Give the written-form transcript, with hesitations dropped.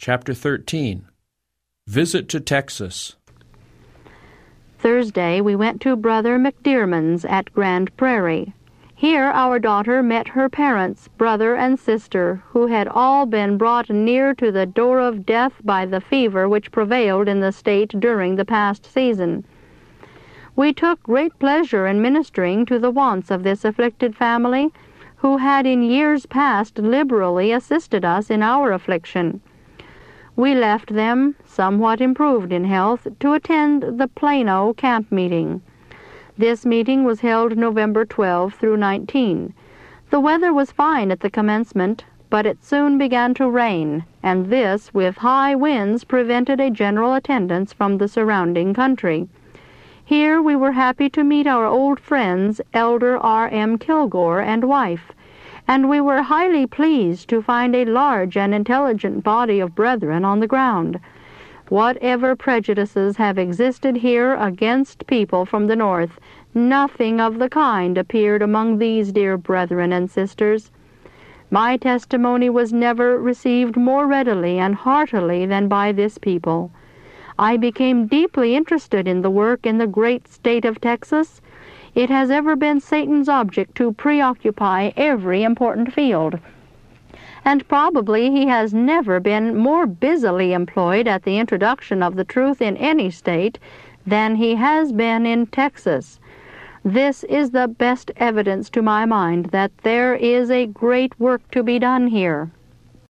Chapter 13. Visit to Texas. Thursday, we went to Brother McDearman's at Grand Prairie. Here our daughter met her parents, brother and sister, who had all been brought near to the door of death by the fever which prevailed in the state during the past season. We took great pleasure in ministering to the wants of this afflicted family, who had in years past liberally assisted us in our affliction. We left them, somewhat improved in health, to attend the Plano camp meeting. This meeting was held November 12 through 19. The weather was fine at the commencement, but it soon began to rain, and this, with high winds, prevented a general attendance from the surrounding country. Here we were happy to meet our old friends, Elder R.M. Kilgore and wife, and we were highly pleased to find a large and intelligent body of brethren on the ground. Whatever prejudices have existed here against people from the North, nothing of the kind appeared among these dear brethren and sisters. My testimony was never received more readily and heartily than by this people. I became deeply interested in the work in the great state of Texas. It has ever been Satan's object to preoccupy every important field, and probably he has never been more busily employed at the introduction of the truth in any state than he has been in Texas. This is the best evidence to my mind that there is a great work to be done here.